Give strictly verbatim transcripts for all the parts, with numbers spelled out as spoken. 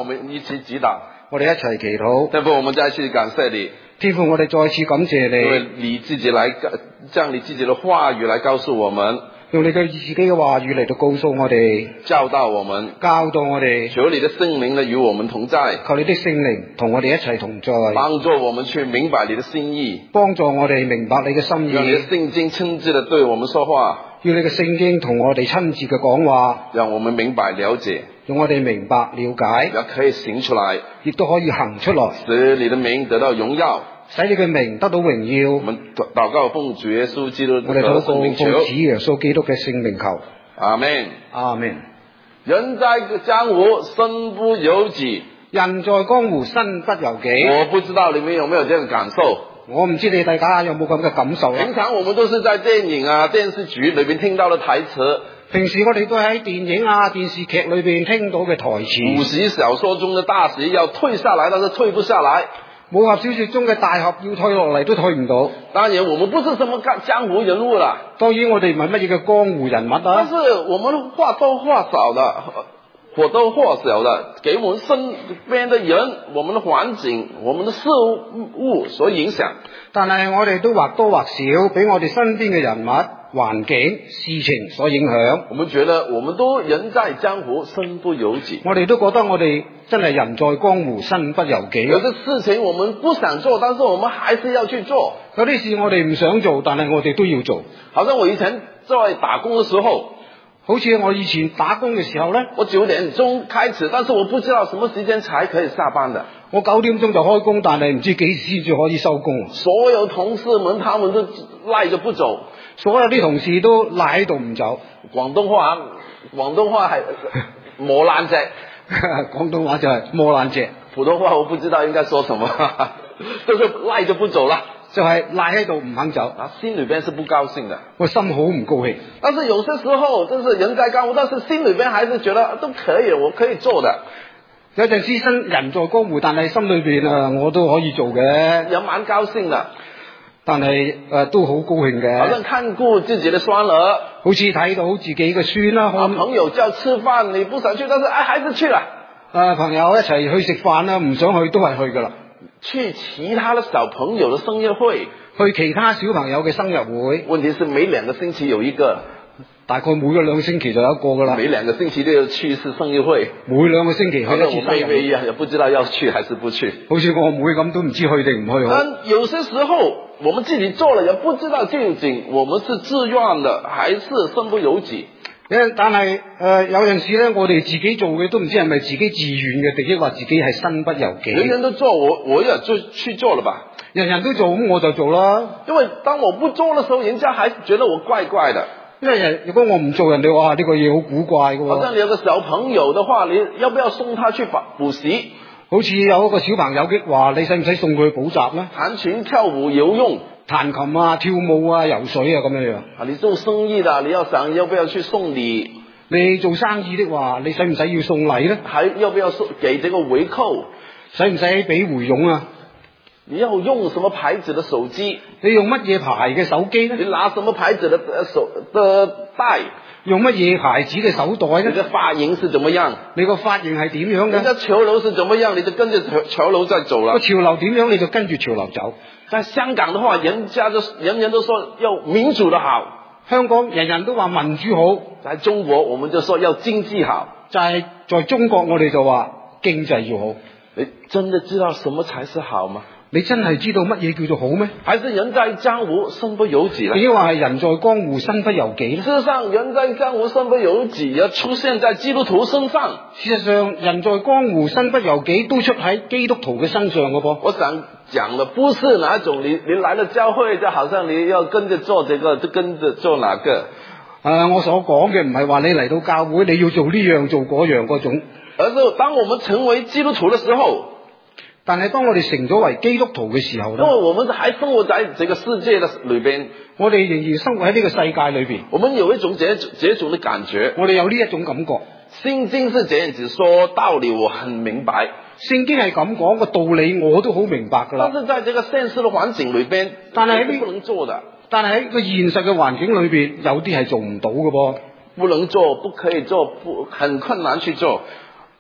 我們一起祈禱。 我哋一齊祈禱。 天父，我們再次感謝你， 天父，我哋再次感謝因為你， 你自己來將你自己的話語來告訴我們， 用你嘅自己嘅話語嚟到告訴我哋， 教導我們， 教導我哋。 求你的聖靈呢與我們同在， 求你的聖靈同我哋一齊同在， 幫助我們去明白你的心意， 幫助我哋明白你嘅心讓你的意， 聖經親自的對我們說話， 要你嘅聖經同我哋親自嘅講話， 讓我們明白了解， 讓我哋明白了解， 也可以行出來， 亦都可以行出來， 使你的名得到榮耀。 使你嘅名得到榮耀。 我們禱告奉主耶穌基督的我哋禱告奉聖名求， 主耶穌基督嘅聖名求。 阿門。 阿門。 人在江湖身不由己， 人在江湖身不由己。 我不知道你們有沒有這個感受。 我唔知你大家有冇咁嘅感受咧？ 平常我們都是在電影啊、電視劇裏邊聽到的台詞， 平時我哋都喺電影啊、電視劇裏邊聽到嘅台詞。 武俠小說中的大俠要退下來，但是退不下來。 武俠小說中嘅大俠要退落嚟都退唔到。 當然，我們不是什麼江湖人物啦。 當然，我哋唔係乜嘢嘅江湖人物啊。 但是我們或多或少的，或多或少的，給我們身邊的人、我們的環境、我們的事物所影響。 但係我哋都或多或少俾我哋身邊嘅人物、環境、事情所影響。 我們覺得我們都人在江湖，身不由己。 我哋都覺得我哋真係人在江湖，身不由己。 有些事情我們不想做，但是我們還是要去做。 有啲事我哋唔想做，但係我哋都要做。 好像我以前在打工嘅時候， 好似我以前打工嘅時候呢， 我九點鐘開始，但是我不知道什麼時間才可以下班的。 我九點鐘就開工，但係唔知幾時先至可以收工。 所有同事們，他們都賴着不走， 所有啲同事都賴喺度唔走。 廣東話，廣東話係磨爛蓆， 廣東話就係磨爛蓆。 普通話我不知道應該說什麼，都是賴着不走啦， 就係賴喺度唔肯走。 啊，心裏邊是不高興的， 我心好唔高興。 但是有些時候，就是人在江湖，但是心裏邊還是覺得都可以，我可以做的。 有陣時身人在江湖，但係心裏邊啊，我都可以做嘅， 也蠻高興的。 但係誒、呃、都好高興嘅。 好像看顧自己的孫兒， 好似睇到自己嘅孫啦， 啊，朋友叫吃飯，你不想去，但是哎，還是去了。 誒、呃，朋友一齊去食飯啦，唔想去都係去噶啦。 去其他的小朋友的生日會， 去其他小朋友嘅生日會。 問題是每兩個星期有一個。 大概每個兩個星期就有一個噶啦， 每兩個星期都要去一次生日會， 每兩個星期去一次生日會。 我妹妹一樣，也不知道要去還是不去。 好似我妹咁，都唔知去定唔去好。 但有些時候，我們自己做了，也不知道究竟我們是自願的，還是身不由己。 但係誒、呃，有陣時咧，我哋自己做嘅都唔知係咪自己自願嘅，定抑或自己係身不由己。 人人都做，我我也就去做了吧。 人人都做，咁我就做啦。 因為當我不做的時候，人家還是覺得我怪怪的。 因為人如果我唔做，人哋話呢個嘢好古怪嘅。 好像你有個小朋友的話，你要不要送他去補補習？ 好似有一個小朋友嘅話，你使唔使送佢去補習咧？ 彈琴、跳舞、游泳、 彈琴啊、跳舞啊、游水啊咁樣樣。 啊，你做生意的，你要想要不要去送禮？ 你做生意的話，你使唔使要送禮咧？ 還要不要送給這個回扣？ 使唔使俾回傭啊？ 你要用什麼牌子的手機？ 你用乜嘢牌嘅手機咧？ 你拿什麼牌子的手的袋？ 用乜嘢牌子嘅手袋咧？ 你嘅髮型是怎麼樣？ 你個髮型係點樣嘅？ 人家潮流是怎麼樣？你就跟着潮潮流在走啦。 個潮流點樣，你就跟住潮流走。 在香港的話，人家就人人都說要民主的好， 香港人人都話民主好。 在中國，我們就說要經濟好。 就係在中國，我哋就話經濟要好。 你真的知道什麼才是好嗎？ 你真係知道乜嘢叫做好咩？ 還是人在江湖身不由己啦？ 抑或係人在江湖身不由己咧？ 事實上，人在江湖身不由己也出現在基督徒身上。 事實上，人在江湖身不由己都出喺基督徒嘅身上嘅噃。 我想講的不是哪種你你來了教會，就好像你要跟着做這個，就跟着做哪個。誒、 呃，我所講嘅唔係話你嚟到教會你要做呢樣做嗰樣嗰種， 而是當我們成為基督徒的時候。 但係當我哋成咗為基督徒嘅時候咧， 因為我們還生活在這個世界的裏邊， 我哋仍然生活喺呢個世界裏邊， 我們有一種這這種的感覺， 我哋有呢一種感覺。 聖經是這樣子說，道理我很明白， 聖經係咁講個道理我都好明白噶啦。 但是在這個現實的環境裏邊， 但係喺不能做的， 但係喺個現實嘅環境裏邊，有啲係做唔到嘅噃， 不能做，不可以做，不很困難去做。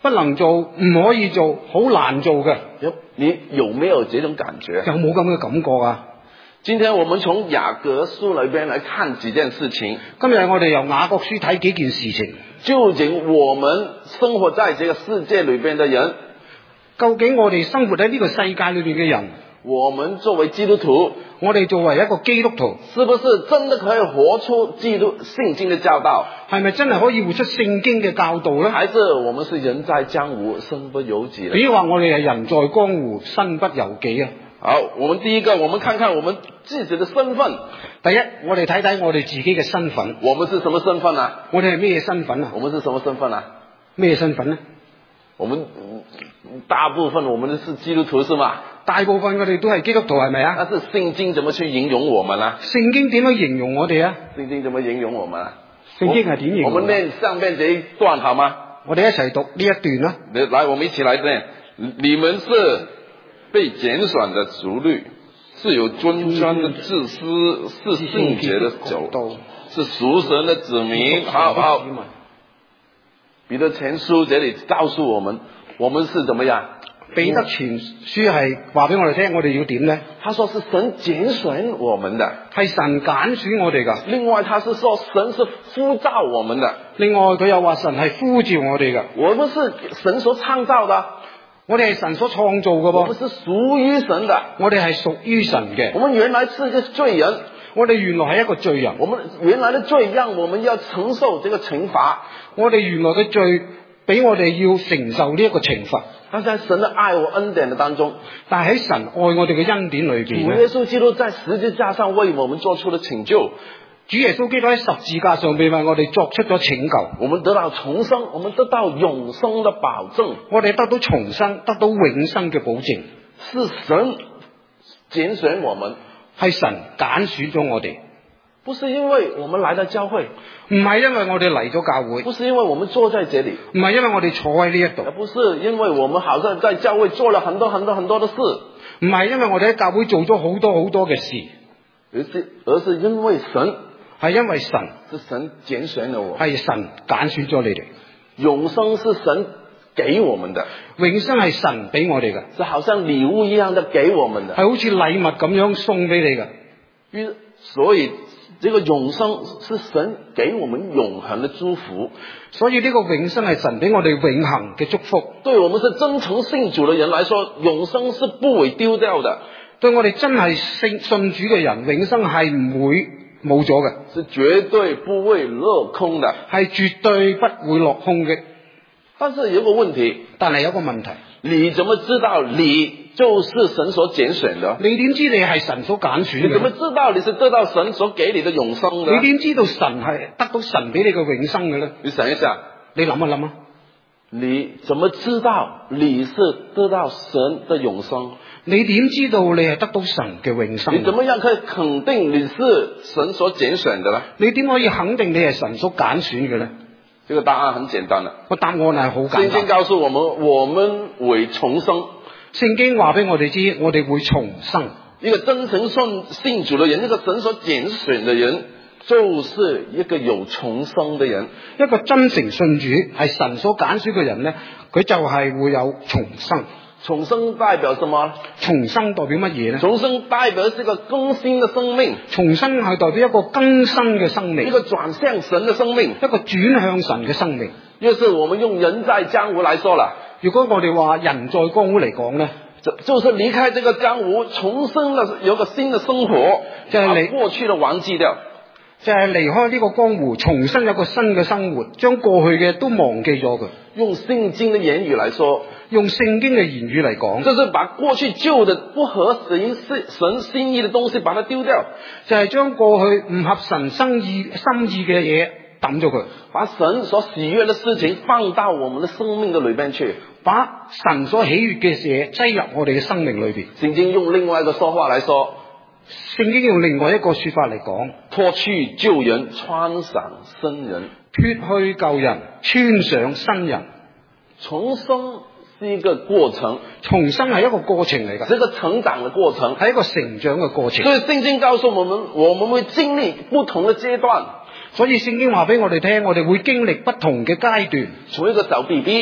不能做，唔可以做，好難做嘅。 有你有沒有這種感覺？ 有冇咁嘅感覺啊？ 今天我們從雅各書裏邊來看幾件事情。 今日我哋由雅各書睇幾件事情。 究竟我們生活在這個世界裏邊的人， 究竟我哋生活喺呢個世界裏邊嘅人， 我們作為基督徒， 我哋作為一個基督徒， 是不是真的可以活出基督聖經的教導？ 係咪真係可以活出聖經嘅教導呢？ 還是我們是人在江湖，身不由己？ 比如話我哋係人在江湖，身不由己啊！ 好，我們第一個，我們看看我們自己的身份。 第一，我哋睇睇我哋自己嘅身份。 我們是什麼身份啊？ 我哋係咩身份啊？ 我們是什麼身份啊？ 咩身份呢？ 我們大部分我們都是基督徒，是嗎？ 大部分我哋都係基督徒，係咪啊？ 但是聖經怎麼去形容我們啊？ 聖經點樣形容我哋啊？ 聖經怎麼形容我們啊？ 聖經係點形容？ 我們念上面這一段好嗎？ 我哋一齊讀呢一段啦。 來，我們一起來念。你們是被揀選的族類，是有尊貴的祭司，是聖潔的酒，是屬神的子民。好好。彼得前書這裏告訴我們，我們是怎麼樣？ 彼得前書係話俾我哋聽，我哋要點呢？ 他說是神揀選我們的， 係神揀選我哋噶。 另外，他是說神是呼召我們的。 另外，佢又話神係呼召我哋噶。 我們是神所創造的， 我哋係神所創造嘅噃。 我們是屬於神的， 我哋係屬於神嘅。 我們原來是一個罪人， 我哋原來係一個罪人。 我們原來的罪讓我們要承受這個懲罰。 我哋原來嘅罪俾我哋要承受呢一個懲罰。 但在神的愛和恩典的當中， 但係喺神愛我哋嘅恩典裏邊， 主耶穌基督在十字架上為我們做出了拯救。 主耶穌基督喺十字架上邊為我哋作出咗拯救， 我們得到重生，我們得到永生的保證。 我哋得到重生，得到永生嘅保證。 是神揀選我們， 係神揀選咗我哋。 不是因為我們來到教會， 唔係因為我哋嚟咗教會， 不是因為我們坐在這裏， 唔係因為我哋坐喺呢一度， 而不是因為我們好像在教會做了很多很多很多的事， 唔係因為我哋喺教會做咗好多好多嘅事， 而是而是因為神， 係因為神， 是神揀選了我， 係神揀選咗你哋。 永生是神給我們的， 永生係神俾我哋嘅， 是好像禮物一樣的給我們的， 係好似禮物咁樣送俾你嘅。 於所以這個永生是神給我們永恆的祝福， 所以呢個永生係神俾我哋永恆嘅祝福。 對我們是真誠信主的人來說，永生是不會丟掉的。 對我哋真係信信主嘅人，永生係唔會冇咗嘅， 是絕對不會落空的， 係絕對不會落空嘅。 但是有個問題， 但係有個問題， 你怎麼知道你就是神所揀選的？ 你點知你係神所揀選嘅？ 你怎麼知道你是得到神所給你的永生的？ 你點知道神係得到神俾你嘅永生嘅咧？ 你想一想， 你諗一諗啊！ 你怎麼知道你是得到神的永生？ 你點知道你係得到神嘅永生？ 你怎麼樣可以肯定你是神所揀選的呢？ 你點可以肯定你係神所揀選嘅咧？ 這個答案很簡單啦， 個答案係好簡單。 聖經告訴我們，我們會重生。 聖經話俾我哋知，我哋會重生。 一個真誠信信主的人，一個神所揀選的人，就是一個有重生的人。 一個真誠信主係神所揀選嘅人咧，佢就係會有重生。 重生代表什麼？ 重生代表乜嘢咧？ 重生代表是一個更新的生命。 重生係代表一個更新嘅生命， 一個轉向神的生命， 一個轉向神嘅生命。 要是我們用人在江湖來說啦， 如果我哋話人在江湖嚟講咧， 就就是離開這個江湖，重生了，有個新的生活， 就係你把過去的忘記掉， 就係離開呢個江湖，重新有個新嘅生活，將過去嘅都忘記咗佢。 用聖經的言語來說， 用聖經嘅言語嚟講， 就是把過去舊的不合神神心意的東西把它丟掉， 就係將過去唔合神心意心意嘅嘢抌咗佢， 把神所喜悅的事情放到我們的生命的裏邊去， 把神所喜悅嘅嘢擠入我哋嘅生命裏邊。 聖經用另外一個說話來說， 聖經用另外一個說法嚟講， 脫去舊人，穿上新人。 脫去舊人，穿上新人。 重生是一個過程， 重生係一個過程嚟㗎， 是一個成長的過程， 係一個成長嘅過程。 所以聖經告訴我們，我們會經歷不同的階段。 所以聖經話俾我哋聽，我哋會經歷不同嘅階段。 從一個小 B B，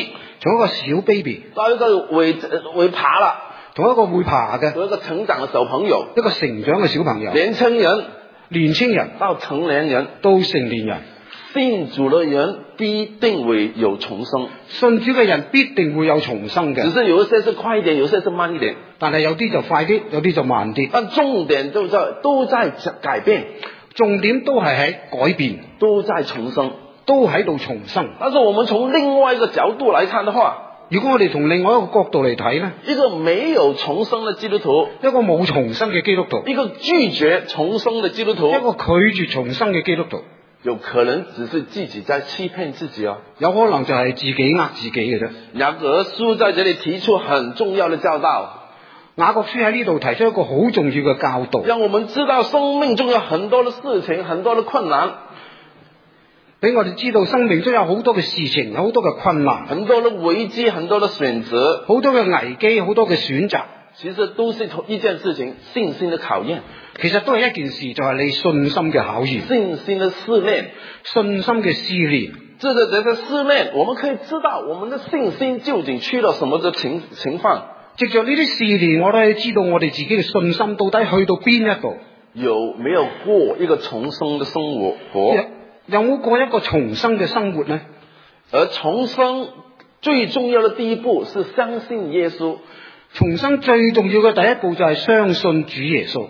從一個小 baby 到一個會會爬啦， 同一個會爬嘅， 到一個成長嘅小朋友， 一個成長嘅小朋友， 年輕人， 年青人到成年人， 到成年人， 信主嘅人必定會有重生。 信主嘅人必定會有重生嘅， 只是有一些是快一點，有些是慢一點。 但係有啲就快啲，有啲就慢啲。 但重點都在都在改變， 重點都係喺改變， 都在重生， 都喺度重生。 但是我們從另外一個角度來看的話， 如果我哋從另外一個角度嚟睇呢， 一個沒有重生的基督徒， 一個冇重生嘅基督徒， 一個拒絕重生的基督徒， 一個拒絕重生嘅基督徒， 有可能只是自己在欺騙自己哦， 有可能就係自己呃自己嘅啫。 雅各書在這裏提出很重要的教導， 雅各書喺呢度提出一個好重要嘅教導， 讓我們知道生命中有很多的事情，很多的困難， 俾我哋知道生命中有好多嘅事情，有好多嘅困難， 很多的危機，很多的選擇， 好多嘅危機，好多嘅選擇， 其實都是同一件事情，信心的考驗。 其實都係一件事，就係你信心嘅考驗， 信心的試煉， 信心嘅試煉。 這個這個試煉，我們可以知道我們的信心究竟去到什麼嘅情情況。 藉着呢啲試煉，我都可以知道我哋自己嘅信心到底去到邊一度， 有沒有過一個重生的生活？活有有冇過一個重生嘅生活呢？ 而重生最重要的第一步是相信耶穌。 重生最重要嘅第一步就係相信主耶穌。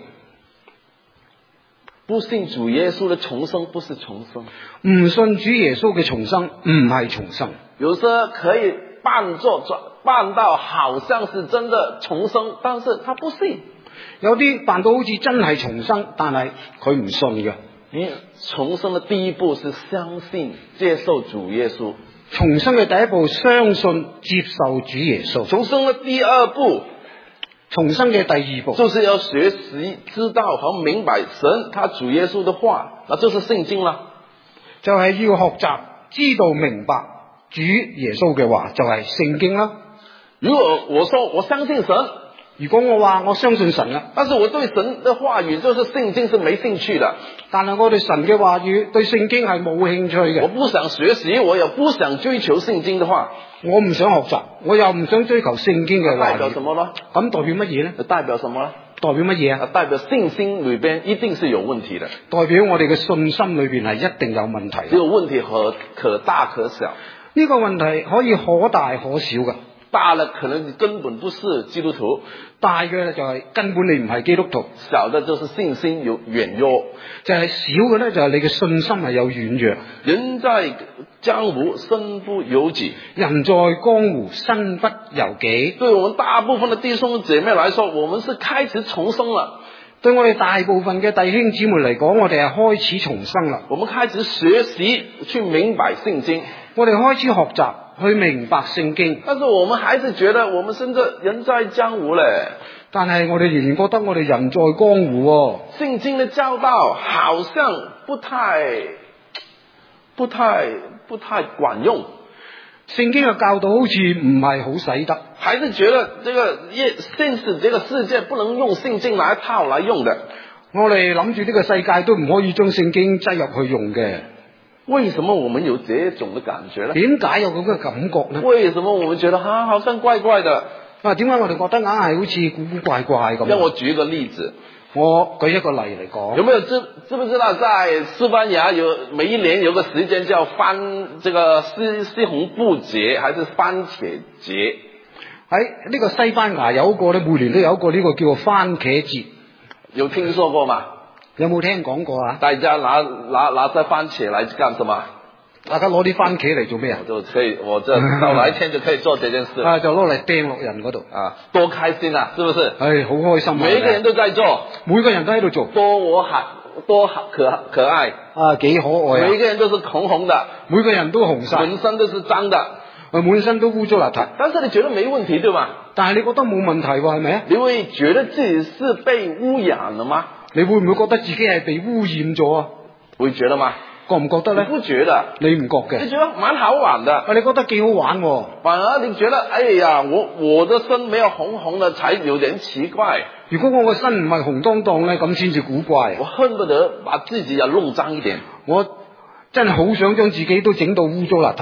不信主耶穌的重生不是重生， 唔信主耶穌嘅重生唔係重生。 有時可以扮作扮到好像是真的重生，但是他不信。 有啲扮到好似真係重生，但係佢唔信嘅。 你重生的第一步是相信接受主耶穌。 重生嘅第一步，相信接受主耶穌。 重生的第二步， 重生嘅第二步， 就是要學習知道和明白神他主耶穌的話，那就是聖經啦。 就係要學習知道明白主耶穌嘅話，就係聖經啦。 如果我說我相信神， 如果我話我相信神啦， 但是我對神的話語就是聖經是沒興趣的， 但係我對神嘅話語對聖經係冇興趣嘅。 我不想學習，我也不想追求聖經的話， 我唔想學習，我又唔想追求聖經嘅話語。 代表什麼呢？ 咁代表乜嘢呢？ 代表什麼呢？ 代表乜嘢啊？ 代表信心裏邊一定是有問題的。 代表我哋嘅信心裏邊係一定有問題。 這個問題可可大可小。 呢個問題可以可大可小嘅。 大了可能你根本不是基督徒， 大嘅就係根本你唔係基督徒。 小的就是信心有軟弱， 就係小嘅咧就係你嘅信心係有軟弱。 人在江湖身不由己， 人在江湖身不由己。 對我們大部分的弟兄姐妹來說，我們是開始重生了。 對我哋大部分嘅弟兄姊妹嚟講，我哋係開始重生啦。 我們開始學習去明白聖經， 我哋開始學習去明白聖經。 但是我們還是覺得我們現在人在江湖咧， 但係我哋仍然覺得我哋人在江湖哦。 聖經的教導好像不太、不太、不太管用。 聖經嘅教導好似唔係好使得， 還是覺得這個現實這個世界不能用聖經來套來用的。 我哋諗住呢個世界都唔可以將聖經擠入去用嘅。 為什麼我們有這種的感覺呢？ 點解有咁嘅感覺呢？ 為什麼我們覺得啊，好像怪怪的？ 啊，點解我哋覺得硬係好似古古怪怪咁？ 讓我舉一個例子。 我舉一個例嚟講， 有沒有知知不知道在西班牙有每一年有個時間叫番這個西西紅布節還是番茄節？ 喺呢個西班牙有一個咧，每年都有一個呢個叫做番茄節， 有聽說過嗎？ 有冇聽講過啊？ 大家拿拿拿隻番茄來幹什麼？ 大家攞啲番茄嚟做咩啊？ 就可以，我這到哪一天就可以做這件事。 啊，就攞嚟掟落人嗰度啊，多開心啊，是不是？ 唉，好開心啊！ 每個人都在做， 每個人都喺度做， 多我海，多可可愛啊，幾可愛啊！ 每個人都是紅紅的， 每個人都紅晒， 滿身都是髒的， 啊，滿身都污糟邋遢。 但是你覺得沒問題對嗎？ 但係你覺得冇問題喎，係咪啊？ 你會覺得自己是被污染了嗎？ 你會唔會覺得自己係被污染咗啊？ 會覺得嗎？ 覺唔覺得咧？ 你不覺得？ 你唔覺嘅？ 你覺得蠻好玩的。 啊，你覺得幾好玩喎？ 反而你覺得，哎呀，我我的身沒有紅紅的，才有點奇怪。 如果我個身唔係紅當當咧，咁先至古怪。 我恨不得把自己也弄髒一點。 我真係好想將自己都整到污糟邋遢。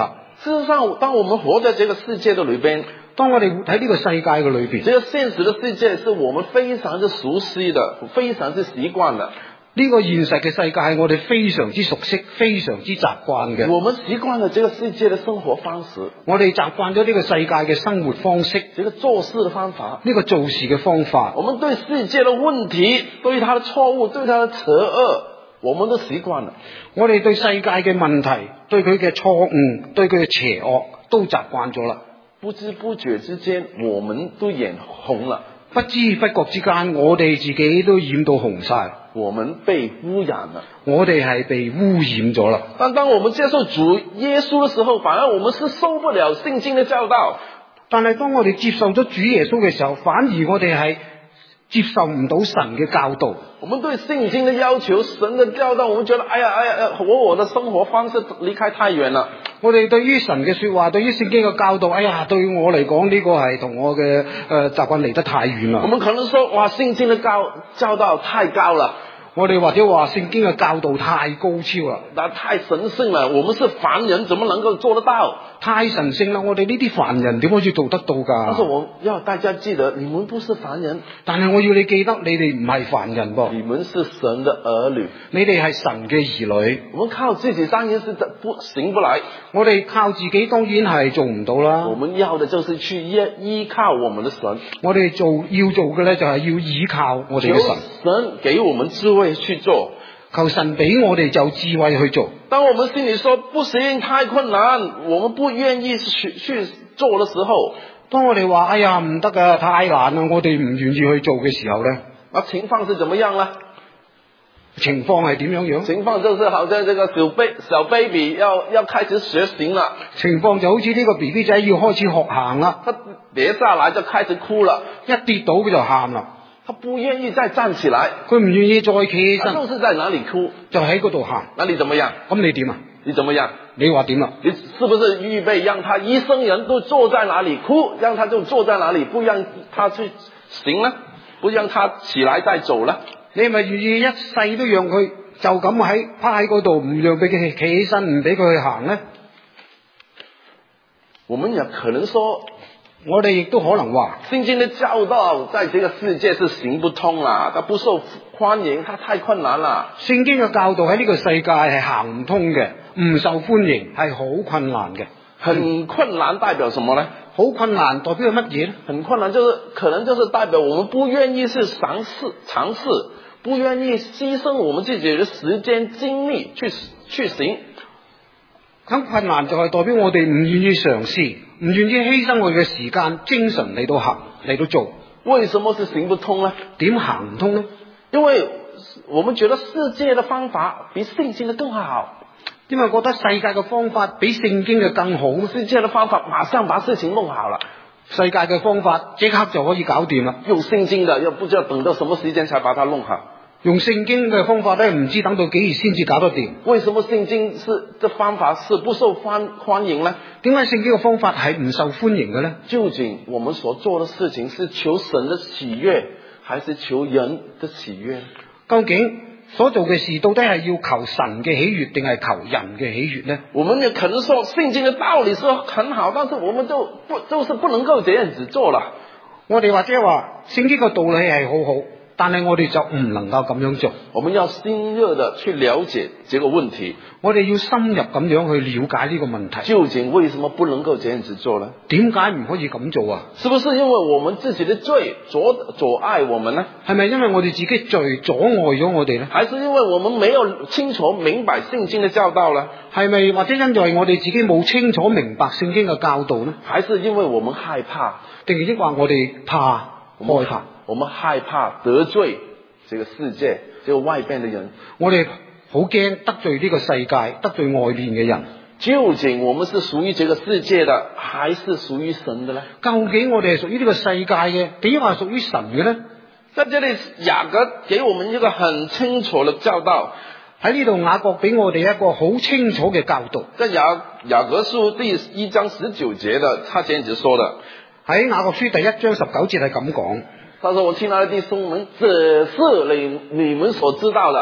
事實上，當我們活在這個世界的裏邊， 當我哋活喺呢個世界嘅裏邊， 這個現實的世界是我們非常之熟悉的，非常之習慣的。 呢個現實嘅世界係我哋非常之熟悉、非常之習慣嘅。 我們習慣了這個世界的生活方式， 我哋習慣咗呢個世界嘅生活方式， 這個做事的方法， 呢個做事嘅方法。 我們對世界的問題、對它的錯誤、對它的邪惡，我們都習慣了。 我哋對世界嘅問題、對佢嘅錯誤、對佢嘅邪惡都習慣咗啦。 不知不覺之間，我們都眼紅了。 不知不覺之間，我哋自己都染到紅晒。 我們被污染了， 我哋係被污染咗啦。 但當我們接受主耶穌的時候，反而我們是受不了聖經的教導。 但係當我哋接受咗主耶穌嘅時候，反而我哋係接受唔到神嘅教導。 我們對聖經的要求、神的教導，我們覺得，哎呀，哎呀，和我的生活方式離開太遠了。 我哋對於神嘅說話，對於聖經嘅教導，哎呀，對我嚟講呢個係同我嘅誒習慣離得太遠啦。 我們可能說，哇，聖經的教教導太高了。 我哋或者話聖經嘅教導太高超啦， 那太神聖了，我們是凡人，怎麼能夠做得到？ 太神聖啦，我哋呢啲凡人點可以做得到噶？ 但是我要大家記得，你們不是凡人。 但係我要你記得，你哋唔係凡人噃， 你們是神的兒女， 你哋係神嘅兒女。 我們靠自己當然是不行不來， 我哋靠自己當然係做唔到啦。 我們要的就是去依依靠我們的神。 我哋做要做嘅咧，就係要依靠我哋嘅神。 神給我們智慧去做， 求神俾我哋就智慧去做。 當我們心裏說不行，太困難，我們不願意去去做的時候， 當我哋話哎呀唔得噶，太難啦，我哋唔願意去做嘅時候咧， 那情況是怎麼樣呢？ 情況係點樣樣？ 情況就是好像這個小 baby 小 baby 要要開始學行了， 情況就好似呢個 B B 仔要開始學行啦， 他跌下來就開始哭了， 一跌倒佢就喊啦。 他不願意再站起來， 佢唔願意再企起身， 就是在哪裏哭， 就喺嗰度喊。 那你怎麼樣？ 咁你點啊？ 你怎麼樣？ 你話點啊？ 你是不是預備讓他一生人都坐在哪裏哭，讓他就坐在哪裏，不讓他去行呢？不讓他起來再走呢？ 你係咪願意一世都讓佢就咁喺趴喺嗰度，唔讓俾佢企起身，唔俾佢去行呢？ 我們也可能說， 我哋亦都可能話， 聖經的教導在這個世界是行不通啦，它不受歡迎，它太困難啦。 聖經嘅教導喺呢個世界係行唔通嘅，唔受歡迎，係好困難嘅。 很困難代表什麼呢？ 好困難代表係乜嘢呢？ 很困難就是可能就是代表我們不願意去嘗試嘗試，不願意犧牲我們自己的時間精力去去行。 咁困難就係代表我哋唔願意嘗試，唔願意犧牲我哋嘅時間、精神嚟到行嚟到做。 為什麼是行不通呢？ 點行唔通呢？ 因為我們覺得世界的方法比聖經的更好。 因為覺得世界嘅方法比聖經嘅更好。 世界的方法馬上把事情弄好了， 世界嘅方法即刻就可以搞掂啦。 用聖經的又不知道等到什麼時間才把它弄好。 用聖經嘅方法咧，唔知等到幾時先至搞得掂。 為什麼聖經是這方法是不受歡歡迎呢？ 點解聖經嘅方法係唔受歡迎嘅呢？ 究竟我們所做的事情是求神的喜悅，還是求人的喜悅？ 究竟所做嘅事到底係要求神嘅喜悅，定係求人嘅喜悅呢？ 我們也可能說聖經的道理是很好，但是我們就不就是不能夠這樣子做了。 我哋或者話聖經嘅道理係好好，但係我哋就唔能夠咁樣做。 我們要深入的去了解這個問題， 我哋要深入咁樣去了解呢個問題。 究竟為什麼不能夠這樣子做呢？ 點解唔可以咁做啊？ 是不是因為我們自己的罪阻阻礙我們呢？ 係咪因為我哋自己罪阻礙咗我哋呢？ 還是因為我們沒有清楚明白聖經的教導呢？ 係咪或者因為我哋自己冇清楚明白聖經嘅教導呢？ 還是因為我們害怕， 定係抑或我哋怕害怕？ 我們害怕得罪這個世界，這個外邊的人。 我哋好驚得罪呢個世界，得罪外面嘅人。 究竟我們是屬於這個世界的，還是屬於神的呢？ 究竟我哋係屬於呢個世界嘅，定係屬於神嘅呢？ 在這裏雅各給我們一個很清楚的教導。 喺呢度雅各俾我哋一個好清楚嘅教導。 在雅雅各書第一章十九節的，他這樣子說的。 喺雅各書第一章十九節係咁講。 他說：我親愛的弟兄們，這是你你們所知道的。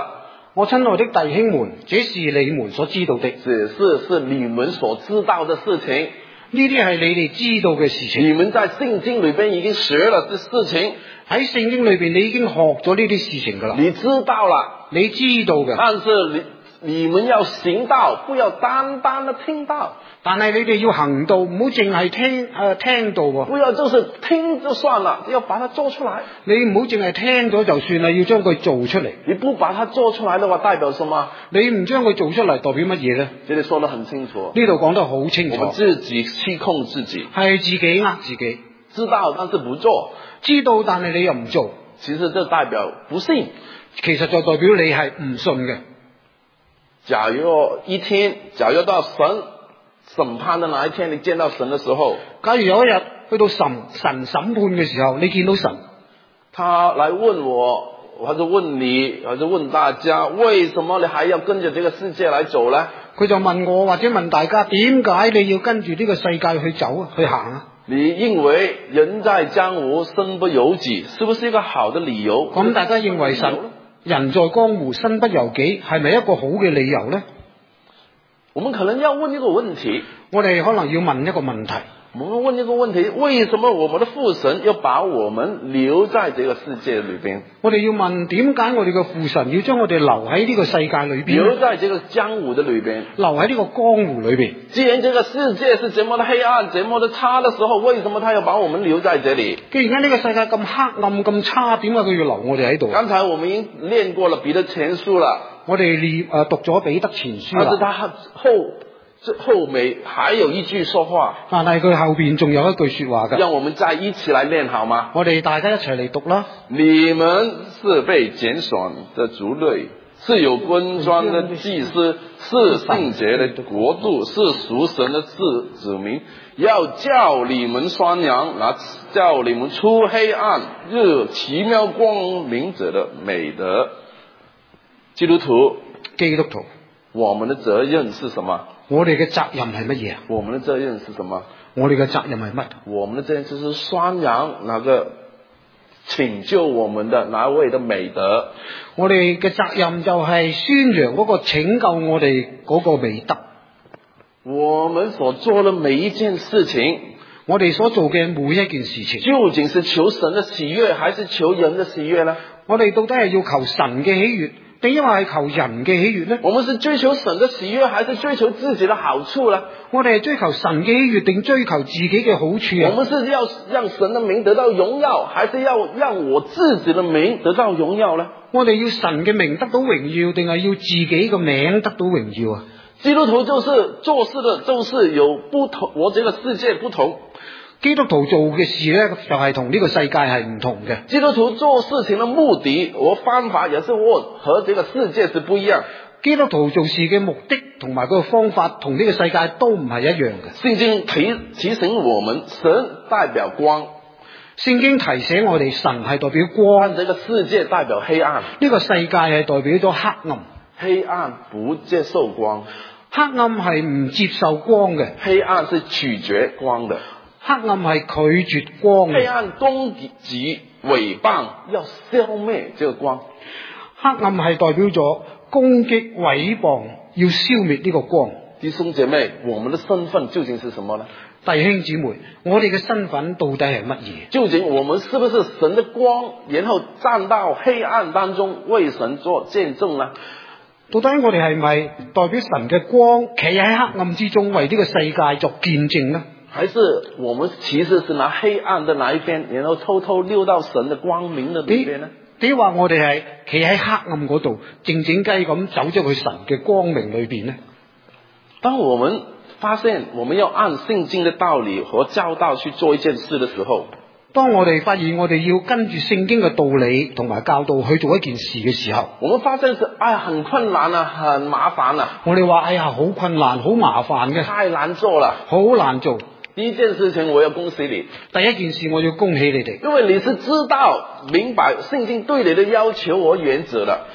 我親愛的弟兄們，這是你們所知道的， 只是是你們所知道的事情。 呢啲係你哋知道嘅事情。 你們在聖經裏邊已經學了這事情， 喺聖經裏邊你已經學咗呢啲事情噶啦。 你知道了， 你知道嘅。 但是你你們要行道，不要單單的聽到。 但係你哋要行道，唔好淨係聽誒、呃、聽到喎。 不要就是聽就算了，要把它做出來。 你唔好淨係聽咗就算啦，要將佢做出嚟。 你不把它做出來的話，代表什麼？ 你唔將佢做出嚟，代表乜嘢咧？ 這裏說得很清楚。 呢度講得好清楚。 我們自己欺控自己， 係自己呃自己。 知道但是不做， 知道但係你又唔做， 其實這代表不信。 其實就代表你係唔信嘅。 假如一天，假如到神審判的那一天，你見到神的時候， 假如有一日去到神神審判嘅時候，你見到神， 他來問我，或者問你，或者問大家，為什麼你還要跟着這個世界來走呢？ 佢就問我或者問大家，點解你要跟住呢個世界去走啊，去行啊？ 你認為人在江湖身不由己，是不是一個好的理由？ 咁大家認為神人在江湖身不由己，係咪一個好嘅理由呢？ 我們可能要問一個問題， 我哋可能要問一個問題。 我們問一個問題，為什麼我們的父神要把我們留在這個世界裏邊？ 我哋要問，點解我哋嘅父神要將我哋留喺呢個世界裏邊？ 留在這個江湖的裏邊， 留喺呢個江湖裏邊。 既然這個世界是這麼的黑暗、這麼的差的時候，為什麼他要把我們留在這裏？ 既然呢個世界咁黑暗、咁差，點解佢要留我哋喺度？ 剛才我們已經練過了彼得前書了。 我哋練誒讀咗彼得前書啦， 但是他後後尾還有一句說話， 但係佢後邊仲有一句說話嘅， 讓我們再一起來練好嗎？ 我哋大家一齊嚟讀啦。 你們是被揀選的族類，是有君尊的祭司，是聖潔的國度，是屬神的子子民，要叫你們宣揚那叫你們出黑暗入奇妙光明者的美德。基督徒， 基督徒， 我們的責任是什麼？ 我哋嘅責任係乜嘢啊？ 我們的責任是什麼？ 我哋嘅責任係乜？ 我們的責任就是宣揚那個拯救我們的那位的美德。 我哋嘅責任就係宣揚嗰個拯救我哋嗰個美德。 我們所做的每一件事情， 我哋所做嘅每一件事情， 究竟是求神的喜悅，還是求人的喜悅呢？ 我哋到底係要求神嘅喜悅，定因為係求人嘅喜悅呢？ 我們是追求神的喜悅，還是追求自己的好處呢？ 我哋係追求神嘅喜悅，定追求自己嘅好處啊？ 我們是要讓神的名得到榮耀，還是要讓我自己的名得到榮耀呢？ 我哋要神嘅名得到榮耀，定係要自己嘅名得到榮耀啊？ 基督徒就是做事的，就是有不同，和這個世界不同。 基督徒做嘅事呢，就係同呢個世界係唔同嘅。 基督徒做事情的目的和方法，也是和和這個世界是不一樣。 基督徒做事嘅目的同埋個方法，同呢個世界都唔係一樣嘅。 聖經提提醒我們，神代表光。 聖經提醒我哋，神係代表光， 這個世界代表黑暗。 呢個世界係代表咗黑暗。 黑暗不接受光， 黑暗係唔接受光嘅。 黑暗是拒絕光的。 黑暗係拒絕光嘅。 黑暗攻擊毀謗，要消滅這個光。 黑暗係代表咗攻擊毀謗，要消滅呢個光。 弟兄姐妹，我們的身份究竟是什麼呢？ 弟兄姊妹，我哋嘅身份到底係乜嘢？ 究竟我們是不是神的光，然後站到黑暗當中為神做見證呢？ 到底我哋係咪代表神嘅光，企喺黑暗之中為呢個世界作見證呢？ 還是我們其實是拿黑暗的那一邊，然後偷偷溜到神的光明的裏邊呢？你話我哋係企喺黑暗嗰度，靜靜雞咁走咗去神嘅光明裏邊呢？當我們發現我們要按聖經的道理和教導去做一件事的時候，當我哋發現我哋要跟住聖經嘅道理同埋教導去做一件事嘅時候，我們發現是哎呀很困難啊，很麻煩啊。我哋話哎呀好困難，好麻煩嘅，太難做啦，好難做。第一件事情我要恭喜你，第一件事我要恭喜你哋，因為你是知道明白聖經對你的要求和原則的。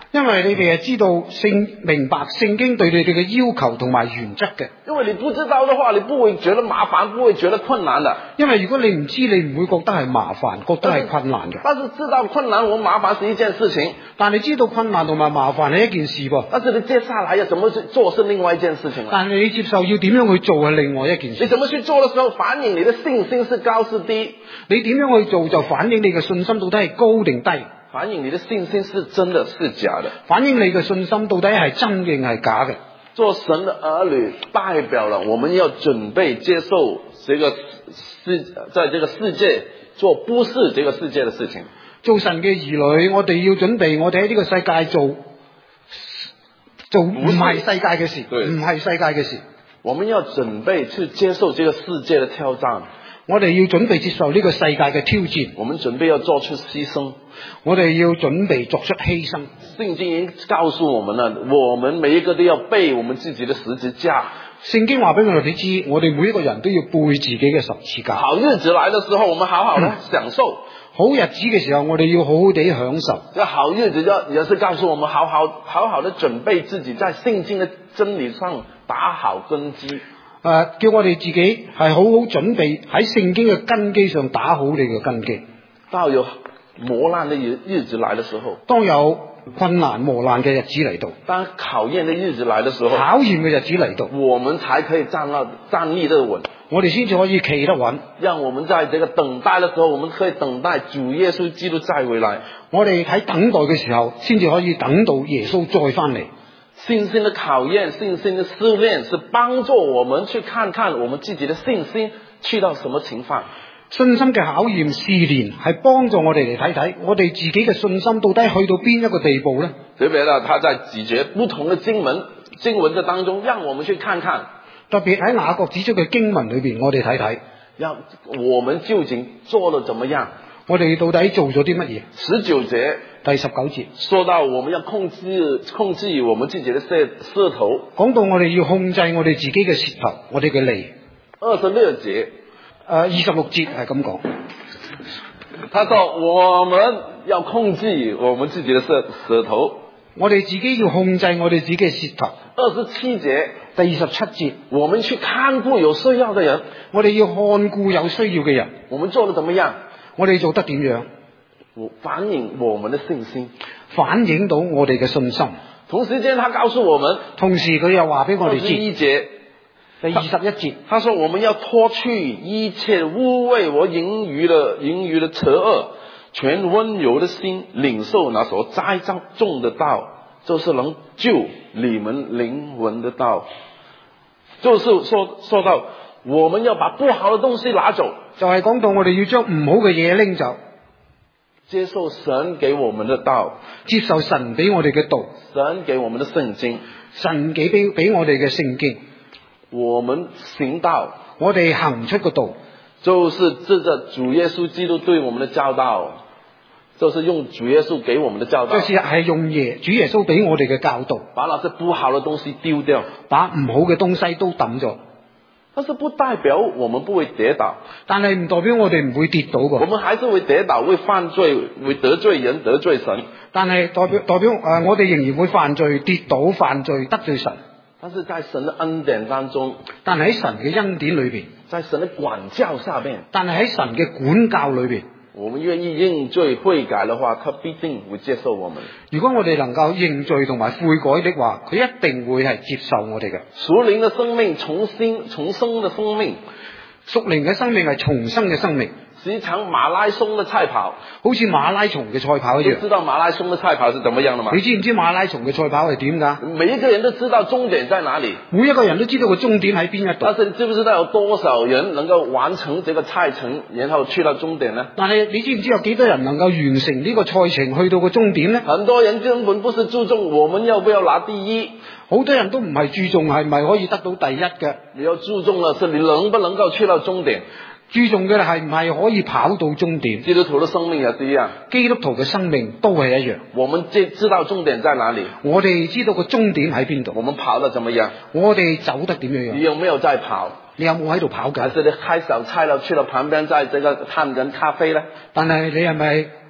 因為你哋係知道聖明白聖經對你哋嘅要求同埋原則嘅。 因為你不知道的話，你不會覺得麻煩，不會覺得困難的。 因為如果你唔知，你唔會覺得係麻煩，覺得係困難嘅。 但是知道困難和麻煩是一件事情， 但你知道困難同埋麻煩係一件事噃。 但是你接下來要怎麼去做是另外一件事情。 但係你接受要點樣去做係另外一件事。 你怎麼去做的時候，反映你的信心是高是低。 你點樣去做就反映你嘅信心到底係高定低。 反映你的信心是真的是假的， 反映你嘅信心到底係真定係假嘅。 做神的兒女代表了我們要準備接受這個世，在這個世界做不是這個世界的事情。 做神嘅兒女，我哋要準備，我哋喺呢個世界做做唔係世界嘅事，唔係世界嘅事。 我們要準備去接受這個世界的挑戰。 我哋要準備接受呢個世界嘅挑戰， 我們準備要做出犧牲， 我哋要準備作出犧牲。 聖經已經告訴我們了，我們每一個都要背我們自己的十字架。 聖經話俾我哋知，我哋每一個人都要背自己嘅十字架。 好日子來的時候，我們好好的享受。 嗯、好日子嘅時候，我哋要好好地享受。 這好日子就也是告訴我們好好好好的準備自己，在聖經的真理上打好根基。 誒、呃，叫我哋自己係好好準備喺聖經嘅根基上打好你嘅根基。 到有磨難的日日子來的時候， 當有困難磨難嘅日子嚟到， 當考驗的日子來的時候， 考驗嘅日子嚟到， 我們才可以站立站立得穩， 我哋先至可以企得穩。 讓我們在這個等待的時候，我們可以等待主耶穌基督再回來。 我哋喺等待嘅時候，先至可以等到耶穌再翻嚟。 信心的考驗，信心的試煉，是幫助我們去看看我們自己的信心去到什麼情況。 信心嘅考驗試煉係幫助我哋嚟睇睇，我哋自己嘅信心到底去到邊一個地步呢？ 特別呢，他在幾節不同的經文經文嘅當中，讓我們去看看。 特別喺雅各指出嘅經文裏邊，我哋睇睇， 讓我們究竟做得怎麼樣？ 我哋到底做咗啲乜嘢？ 十九節。 第十九節說到我們要控制控制我們自己的舌舌頭， 講到我哋要控制我哋自己嘅舌頭，我哋嘅脷。 二十六節，誒、 呃，二十六節係咁講。 他說我們要控制我們自己的舌舌頭， 我哋自己要控制我哋自己嘅舌頭。 二十七節， 第二十七節， 我們去看顧有需要的人， 我哋要看顧有需要嘅人。 我們做得怎麼樣？ 我哋做得點樣？ 反映我們的信心， 反映到我哋嘅信心。 同時間，他告訴我們， 同時佢又話俾我哋知。 一節， 第二十一節， 他說我們要脫去一切污穢和盈餘的盈餘的邪惡，全溫柔的心領受那所栽種的道，就是能救你們靈魂的道。就是說說到我們要把不好的東西拿走， 就係講到我哋要將唔好嘅嘢拎走。 接受神給我們的道， 接受神俾我哋嘅道， 神給我們的聖經， 神給俾俾我哋嘅聖經， 我們行道， 我哋行出個道， 就是藉着主耶穌基督對我們的教導，就是用主耶穌給我們的教導， 就是係用耶主耶穌俾我哋嘅教導， 把那些不好的東西丟掉， 把唔好嘅東西都抌咗。 但是不代表我們不會跌倒， 但係唔代表我哋唔會跌倒噃。 我們還是會跌倒，會犯罪，會得罪人，得罪神。 但係代表代表誒、呃，我哋仍然會犯罪、跌倒、犯罪、得罪神。 但是在神的恩典當中， 但係喺神嘅恩典裏邊， 在神的管教下邊， 但係喺神嘅管教裏邊， 我們願意認罪悔改的話，他必定會接受我們。 如果我哋能夠認罪同埋悔改的話，佢一定會係接受我哋嘅。 屬靈的生命，重新重生的生命， 屬靈嘅生命係重生嘅生命， 是一場馬拉松的賽跑， 好似馬拉松嘅賽跑一樣。 你知道馬拉松的賽跑是怎麼樣的嗎？ 你知唔知馬拉松嘅賽跑係點噶？ 每一個人都知道終點在哪裏， 每一個人都知道個終點喺邊一度。 但是你知不知道有多少人能夠完成這個賽程，然後去到終點呢？ 但係你知唔知有幾多人能夠完成呢個賽程去到個終點呢？ 很多人根本不是注重我們要不要拿第一， 好多人都唔係注重係咪可以得到第一嘅， 你要注重的是你能不能夠去到終點。 注重嘅係唔係可以跑到終點。 基督徒的生命也是一樣， 基督徒嘅生命都係一樣。 我們知知道終點在哪裏， 我哋知道個終點喺邊度。 我們跑得怎麼樣？ 我哋走得點樣樣？ 你有沒有在跑？ 你有冇喺度跑緊？ 還是你開小差了去了旁邊，在這個嘆緊咖啡呢？ 但係你係咪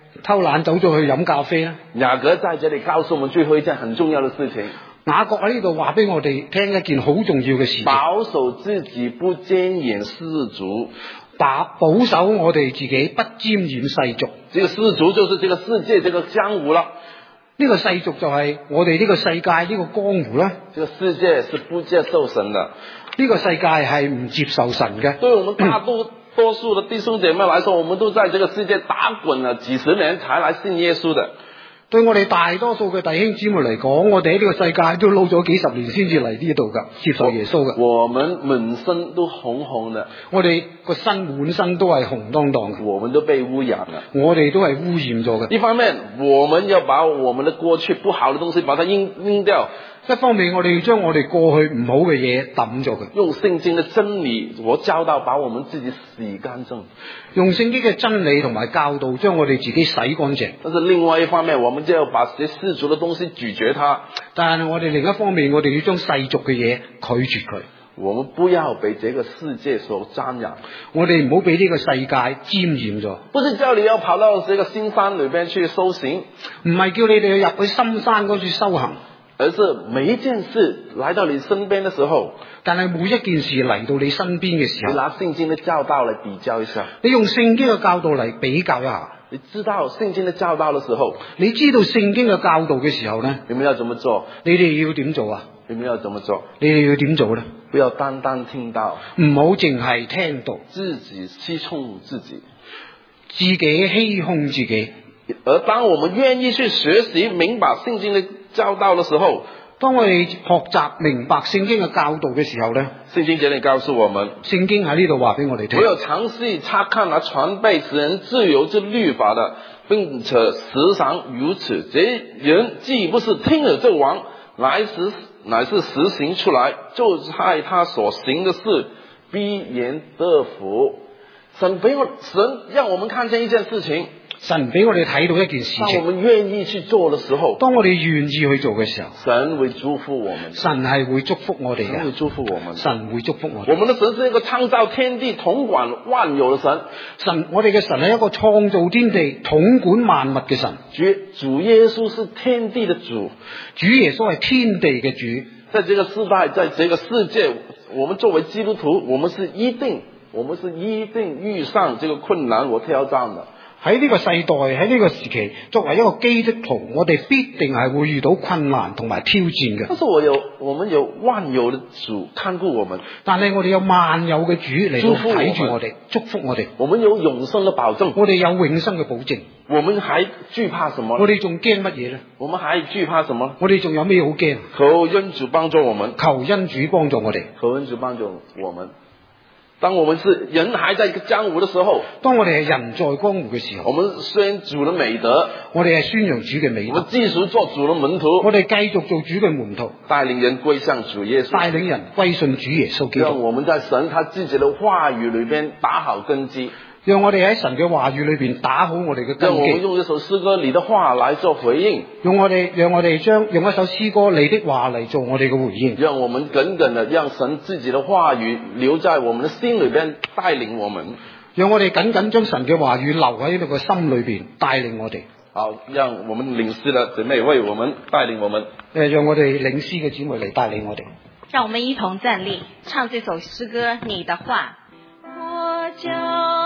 偷懶走咗去飲咖啡啦。 雅各在這裡告訴我們最後一件很重要的事情。 雅各喺呢度話俾我哋聽一件好重要嘅事情， 保守自己不沾染世俗， 把保守我哋自己不沾染世俗。 這個世俗就是這個世界，這個江湖啦。 呢個世俗就係我哋呢個世界呢個江湖啦。 這個世界是不接受神的， 呢個世界係唔接受神嘅。 對我們大多多數的弟兄姐妹來說，我們都在這個世界打滾了幾十年才來信耶穌的。 對我哋大多數嘅弟兄姊妹嚟講，我哋喺呢個世界都撈咗幾十年先至嚟呢度噶，接受耶穌嘅。 我們滿身都紅紅的， 我哋個身滿身都係紅當當嘅， 我們都被污染了。 我哋都係污染咗嘅。 一方面，我們要把我們的過去不好的東西把它扔扔掉。 一方面，我哋要將我哋過去唔好嘅嘢抌咗佢， 用聖經的真理和教導把我們自己洗乾淨， 用聖經嘅真理同埋教導將我哋自己洗乾淨。 但是另外一方面，我們就要把這世俗的東西拒絕它。 但係我哋另一方面，我哋要將世俗嘅嘢拒絕佢。 我們不要被這個世界所沾染， 我哋唔好俾呢個世界沾染咗。 不是叫你要跑到這個深山裏邊去修行， 唔係叫你哋要入去深山嗰處修行。 而是每一件事來到你身邊的時候， 但係每一件事嚟到你身邊嘅時候， 你拿聖經的教導來比較一下， 你用聖經嘅教導嚟比較一下， 你知道聖經的教導的時候， 你知道聖經嘅教導嘅時候呢， 你們要怎麼做？ 你哋要點做啊？ 你們要怎麼做？ 你哋要點做呢？ 不要單單聽到， 唔好淨係聽到， 自己欺哄自己， 自己欺哄自己。 而當我們願意去學習明白聖經的教導的時候， 當我哋學習明白聖經嘅教導嘅時候呢， 聖經這裡告訴我們， 聖經喺呢度話俾我哋聽， 唯有詳細查看那傳備使人自由之律法的，並且時常如此，這人既不是聽了就忘，乃是乃是實行出來，就在他所行的事必然得福。神俾我神讓我們看見一件事情， 神俾我哋睇到一件事情， 當我們願意去做的時候， 當我哋願意去做嘅時候， 神會祝福我們， 神係會祝福我哋嘅， 神會祝福我們， 神會祝福我哋。 我們的神是一個創造天地統管萬有的神， 神我哋嘅神係一個創造天地統管萬物嘅神。 主主耶穌是天地的主， 主耶穌係天地嘅主。 在這個世代，在這個世界，我們作為基督徒，我們是一定我們是一定遇上這個困難和挑戰的。 喺呢個世代，喺呢個時期，作為一個基督徒，我哋必定係會遇到困難同埋挑戰嘅。 但是我有，我們有萬有的主看顧我們， 但係我哋有萬有嘅主嚟到睇住我哋，祝福我哋。 我們有永生的保證， 我哋有永生嘅保證。 我們還懼怕什麼？ 我哋仲驚乜嘢咧？ 我們還懼怕什麼？ 我哋仲有咩好驚？ 求恩主幫助我們， 求恩主幫助我哋， 求恩主幫助我們。當我們是人還在江湖的時候， 當我哋係人在江湖嘅時候， 我們宣主的美德， 我哋係宣揚主嘅美德， 我們繼續做主的門徒， 我哋繼續做主嘅門徒， 帶領人歸向主耶穌， 帶領人歸信主耶穌基督。 讓我們在神他自己的話語裏邊打好根基， 讓我哋喺神嘅話語裏邊打好我哋嘅根基。 讓我們用一首詩歌你的話來做回應， 用我哋讓我哋將用一首詩歌你的話嚟做我哋嘅回應。 讓我們緊緊的讓神自己的話語留在我們的心裏邊帶領我們， 讓我哋緊緊將神嘅話語留喺呢個心裏邊帶領我哋。 好，讓我們領詩的姊妹為我們帶領我們。 誒，讓我哋領詩嘅姊妹嚟帶領我哋。 讓我們一同站立，唱這首詩歌《你的話》。我將